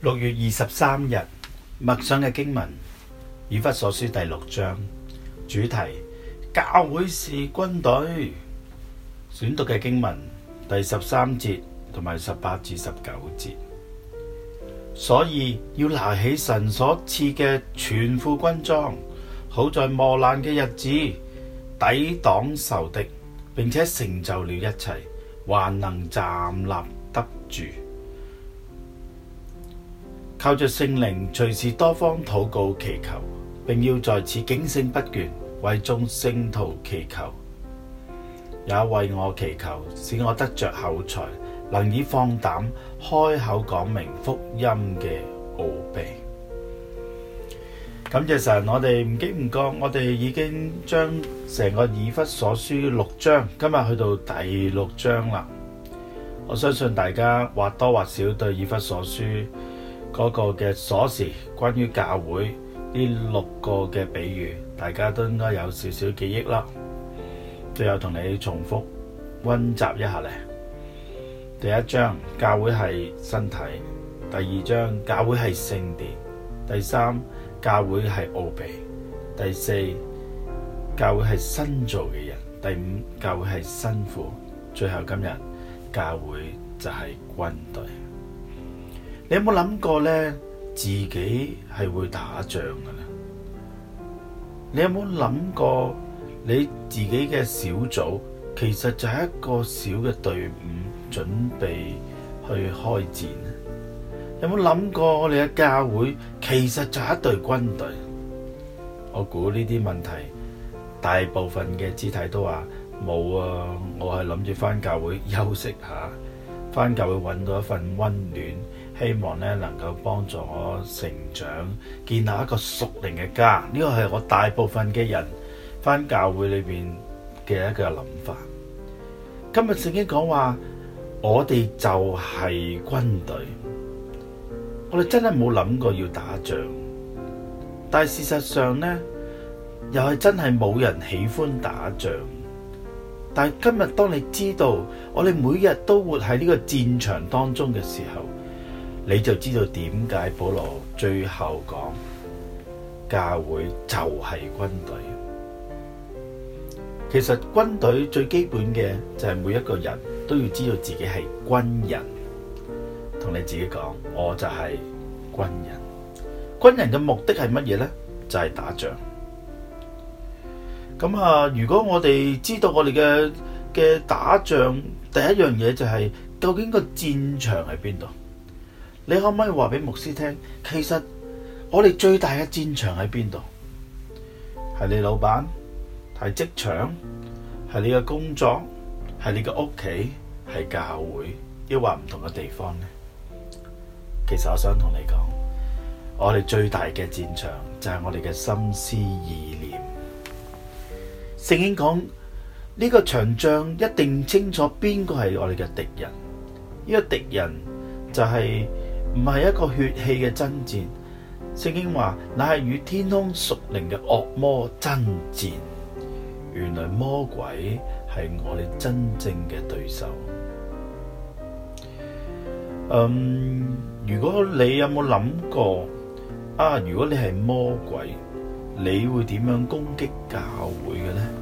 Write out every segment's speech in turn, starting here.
6月23日默想嘅經文，以弗所書第6章，主題教會是軍隊。選讀嘅經文第13節同埋18至19節。所以要拿起神所賜嘅全副軍裝，好在磨難嘅日子抵擋仇敵，並且成就了一切，還能站立得住。靠着聖靈隨時多方禱告祈求，並要在此警醒不倦，為眾聖徒祈求，也為我祈求，使我得着口才，能以放膽開口講明福音嘅奧秘。感謝神，我哋唔經唔覺，我哋已經將成個以弗所書6章，今日去到第6章啦。我相信大家或多或少對以弗所書嗰個嘅鎖匙，關於教會呢6個嘅比喻，大家都應該有少少記憶啦。最後同你重複溫習一下咧。第一章，教會係身體；第二章，教會係聖殿；第三，教會係奧秘；第四，教會係新造嘅人；第五，教會係新婦；最後今日，教會就係軍隊。你有冇諗過咧，自己係會打仗噶咧？你有冇諗過你自己嘅小組其實就係一個小嘅隊伍，準備去開戰？有冇諗過我哋嘅教會其實就係一隊軍隊？我估呢啲問題，大部分嘅肢體都話冇啊，我係諗住返教會休息下，返教會揾到一份溫暖，希望咧能夠幫助我成長，建立一個屬靈嘅家。呢個係我大部分嘅人返教會裏邊嘅一個諗法。今日聖經講話，我哋就係軍隊。我哋真係冇諗過要打仗，但係事實上呢，又係真係冇人喜歡打仗。但係今日當你知道我哋每日都活喺呢個戰場當中嘅時候，你就知道點解保羅最後講教會就係軍隊。其實軍隊最基本嘅就係每一個人都要知道自己係軍人，同你自己講，我就係軍人。軍人嘅目的係乜嘢呢？就係打仗。咁如果我哋知道我哋嘅打仗，第一樣嘢就係究竟個戰場喺邊度？你可唔可以話俾牧師聽？其實我哋最大嘅戰場喺邊度？係你老闆？係職場？係你嘅工作？係你嘅屋企？係教會？抑或唔同嘅地方呢？其實我想同你講，我哋最大嘅戰場就係我哋嘅心思意念。聖經講呢個場仗一定清楚邊個係我哋嘅敵人。呢個敵人就係唔係一個血氣嘅爭戰。聖經話，乃係與天空屬靈嘅惡魔爭戰。原來魔鬼係我哋真正嘅對手。如果你有冇諗過如果你係魔鬼，你會點樣攻擊教會嘅呢？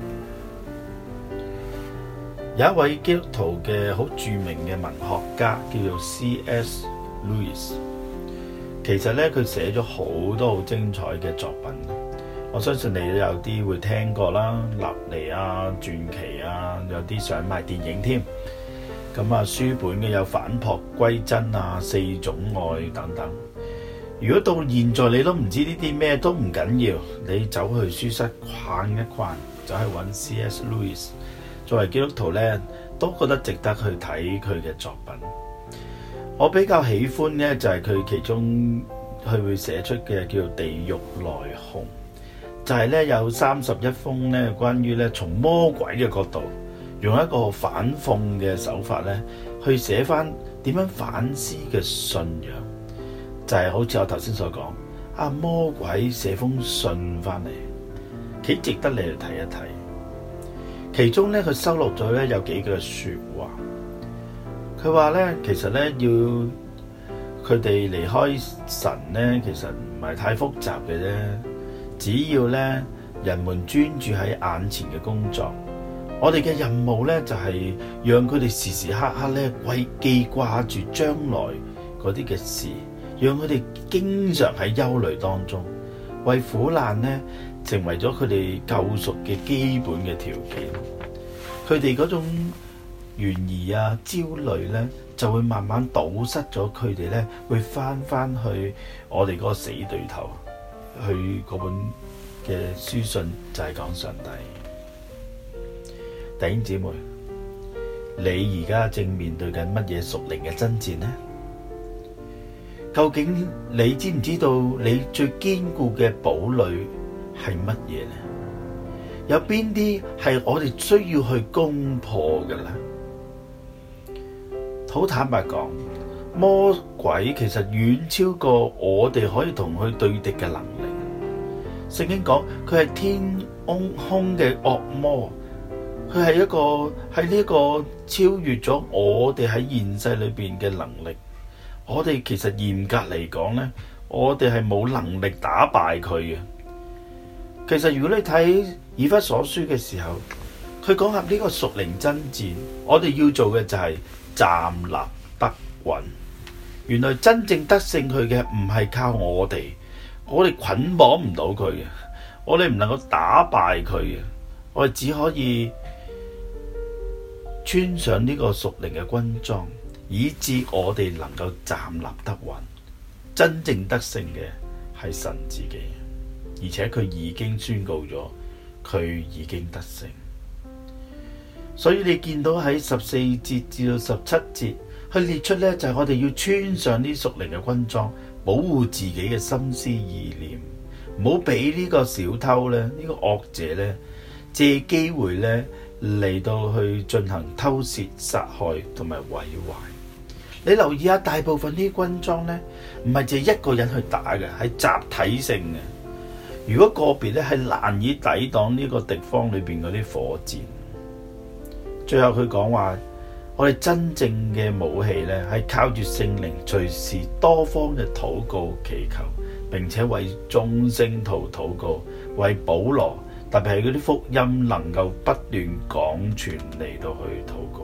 有一位基督徒嘅好著名嘅文學家叫做 C.S. Lewis， 其實咧佢寫咗好多好精彩嘅作品，我相信你都有啲會聽過啦，納尼啊、傳奇啊，有啲想賣電影添。咁書本嘅有返璞歸真啊、4種愛等等。如果到現在你都唔知呢啲咩都唔緊要，你走去書室逛一逛，走去揾 C.S. Lewis。作為基督徒咧，都覺得值得去睇佢嘅作品。我比較喜歡咧，就係佢其中佢會寫出嘅叫做《地獄來鴻》，就係咧有31封咧關於咧從魔鬼嘅角度，用一個反諷嘅手法咧去寫翻點樣反思嘅信仰，就係好似我頭先所講，魔鬼寫封信翻嚟，幾值得你去睇一睇。其中咧，佢收錄咗咧有幾句說話。佢話咧，其實咧要佢哋離開神呢，其實唔係太複雜嘅啫。只要呢，人們專注喺眼前嘅工作，我哋嘅任務呢，就係讓佢哋時時刻刻呢記掛住將來嗰啲嘅事，讓佢哋經常喺憂慮當中，為苦難呢成為咗佢哋救贖嘅基本嘅條件。佢哋嗰種懸疑啊、焦慮呢，就會慢慢堵塞咗佢哋呢，會翻去我哋嗰個死對頭，去嗰本嘅書信就係講上帝。弟兄姊妹，你而家正面對緊乜嘢屬靈嘅爭戰呢？究竟你知唔知道你最堅固嘅堡壘係乜嘢呢？有邊啲係我哋需要去攻破嘅呢？好坦白講，魔鬼其實遠超過我哋可以同佢對敵嘅能力。聖經講佢係天空嘅惡魔，佢係一個喺呢個超越咗我哋喺現世裏邊嘅能力。我哋其實嚴格嚟講呢，我哋係冇能力打敗佢嘅。其實如果你睇以弗所書嘅時候，佢講下呢個屬靈爭戰，我哋要做嘅就係站立得穩。原來真正得勝佢嘅唔係靠我哋捆綁唔到佢嘅，我哋唔能夠打敗佢嘅，我哋只可以穿上呢個屬靈嘅軍裝，以致我哋能夠站立得穩。真正得勝嘅係神自己，而且佢已經宣告咗，佢已經得勝。所以你見到喺14節至到17節，佢列出呢就係我哋要穿上啲屬靈嘅軍裝，保護自己嘅心思意念，唔好俾呢個小偷呢，呢個惡者呢，借機會呢嚟到去進行偷竊、殺害同埋毀壞。你留意下，大部分呢啲軍裝呢，唔係淨係一個人去打嘅，係集體性嘅。如果個別呢係難以抵擋呢個敵方裏邊嗰啲火箭。最後佢講話，我哋真正嘅武器呢，係靠住聖靈隨時多方嘅禱告祈求，並且為眾聖徒禱告，為保羅特別係嗰啲福音能夠不斷廣傳嚟到去禱告。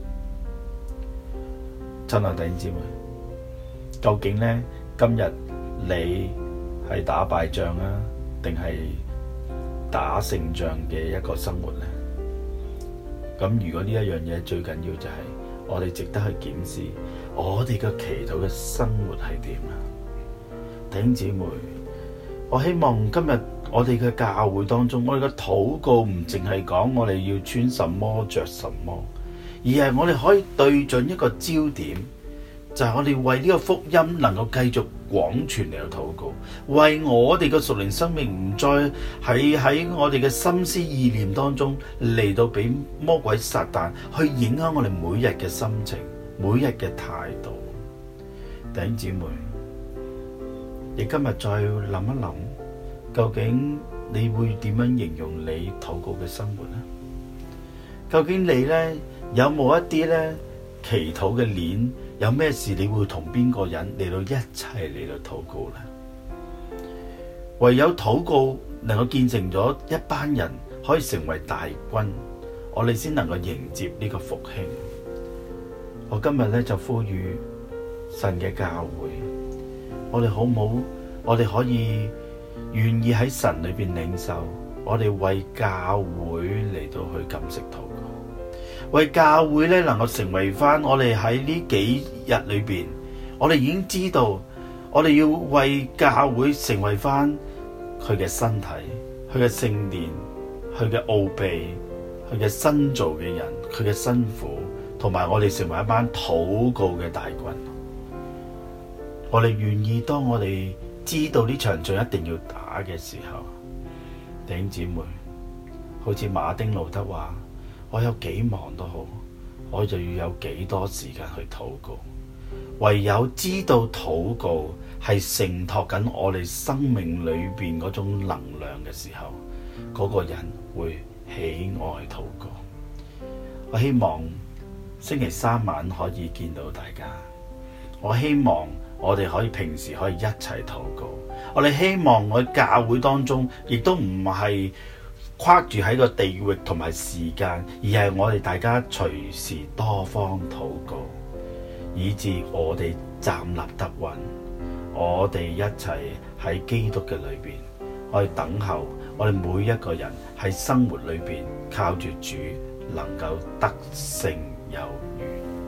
親愛弟兄姊妹，究竟呢，今日你係打敗仗啊，定係打勝仗嘅一個生活呢？咁如果呢一樣嘢最緊要就係我哋值得去檢視我哋嘅祈禱嘅生活係點啊？弟兄姊妹，我希望今日我哋嘅教會當中，我哋嘅禱告唔淨係講我哋要穿什麼着什麼，而係我哋可以對準一個焦點，就係我哋為呢個福音能夠繼續廣傳嚟到禱告，為我哋嘅屬靈生命唔再喺我哋嘅心思意念當中嚟到俾魔鬼撒旦去影響我哋每日嘅心情、每日嘅態度。弟兄姊妹，你今日再諗一諗，究竟你會點樣形容你禱告嘅生活呢？究竟你呢，有冇一啲呢祈禱嘅鏈？有咩事你會同邊個人嚟到一齊嚟到禱告呢？唯有禱告能夠建成咗一班人可以成為大軍，我哋先能夠迎接呢個復興。我今日咧就呼籲神嘅教會，我哋好唔好？我哋可以願意喺神裏邊領受，我哋為教會嚟到去禁食禱告。為教會咧能夠成為翻我哋喺呢幾日裏邊，我哋已經知道，我哋要為教會成為翻佢嘅身體、佢嘅聖殿、佢嘅奧秘、佢嘅新造嘅人、佢嘅新婦，同埋我哋成為一班禱告嘅大軍。我哋願意當我哋知道呢場仗一定要打嘅時候，弟兄姊妹，好似馬丁路德話，我有幾忙都好，我就要有幾多時間去禱告。唯有知道禱告係承托緊我哋生命裏邊嗰種能量嘅時候，嗰個人會喜愛禱告。我希望星期三晚可以見到大家。我希望我哋可以平時可以一齊禱告。我哋希望我教會當中亦都唔係框住喺個地域同埋時間，而係我哋大家隨時多方禱告，以致我哋站立得穩，我哋一齊喺基督嘅裏邊，我哋等候我哋每一個人喺生活裏邊靠住主能夠得勝有餘。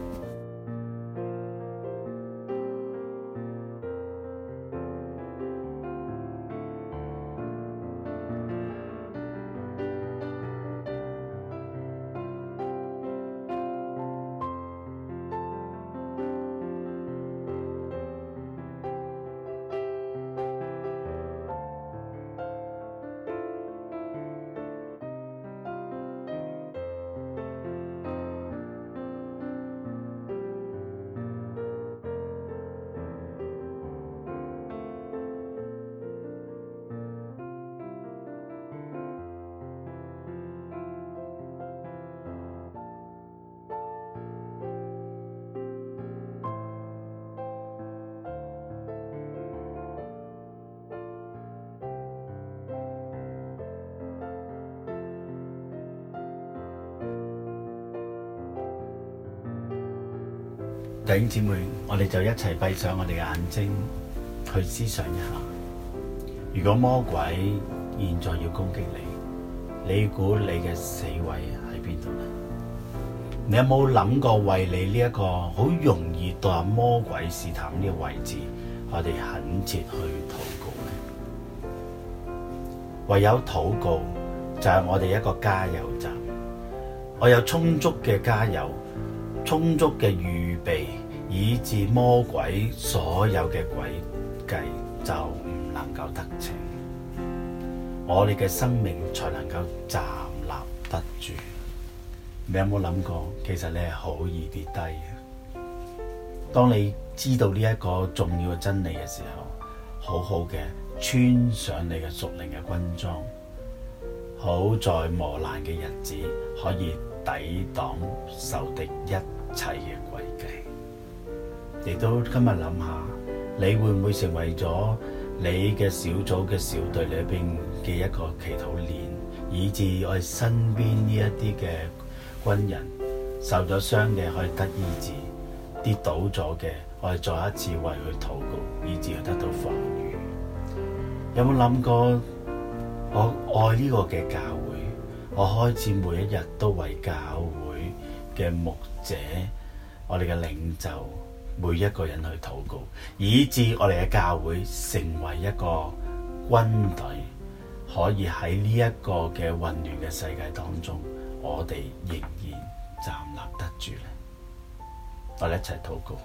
弟兄姊妹，我哋就一齊閉上我哋嘅眼睛，去思想一下。如果魔鬼現在要攻擊你，你估你嘅死位喺邊度呢？你有冇諗過為你呢一個好容易墮入魔鬼試探呢個位置，我哋懇切去禱告呢？唯有禱告就係我哋一個加油站。我有充足嘅加油，充足嘅預備，以致魔鬼所有嘅詭計就唔能夠得逞，我哋嘅生命才能夠站立得住。你有冇諗過，其實你係好易跌低嘅？當你知道呢一個重要嘅真理嘅時候，好好嘅穿上你嘅屬靈嘅軍裝，好在磨難嘅日子可以抵擋仇敵一切嘅詭計。亦都今日諗下，你會唔會成為咗你嘅小組嘅小隊裏邊嘅一個祈禱鏈，以致我哋身邊呢一啲嘅軍人受咗傷嘅可以得醫治，跌倒咗嘅我哋再一次為佢禱告，以致佢得到防禦。有冇諗過，我愛呢個嘅教會，我開始每一日都為教會嘅牧者，我哋嘅領袖，每一個人去禱告，以致我哋嘅教會成為一個軍隊，可以喺呢一個嘅混亂嘅世界當中，我哋仍然站立得住咧。我哋一齊禱告。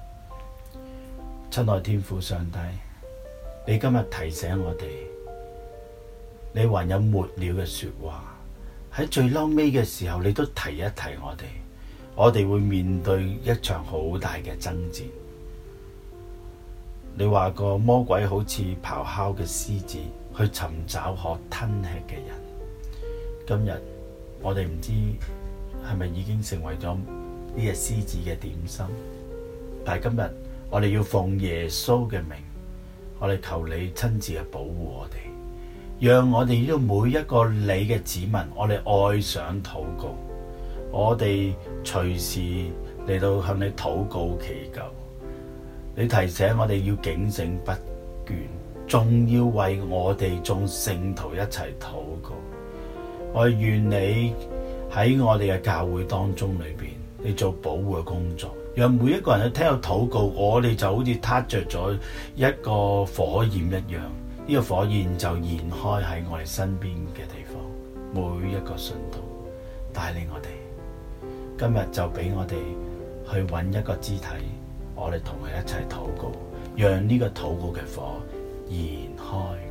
親愛天父上帝，你今日提醒我哋，你還有末了嘅說話，喺最嬲尾嘅時候，你都提一提我哋會面對一場好大嘅爭戰。你話個魔鬼好似咆哮嘅獅子，去尋找可吞吃嘅人。今日我哋唔知係咪已經成為咗呢隻獅子嘅點心，但係今日我哋要奉耶穌嘅名，我哋求你親自去保護我哋，讓我哋呢度每一個你嘅子民，我哋愛上禱告，我哋隨時嚟到向你禱告祈求。你提醒我哋要警醒不倦，仲要為我哋眾聖徒一齊禱告。我願你喺我哋嘅教會當中裏邊，你做保護嘅工作，讓每一個人去聽到禱告，我哋就好似撻着咗一個火焰一樣，呢個火焰就燃開喺我哋身邊嘅地方，每一個信徒帶領我哋。今日就俾我哋去揾一個肢體，我哋同佢一齊禱告，讓呢個禱告嘅火燃開。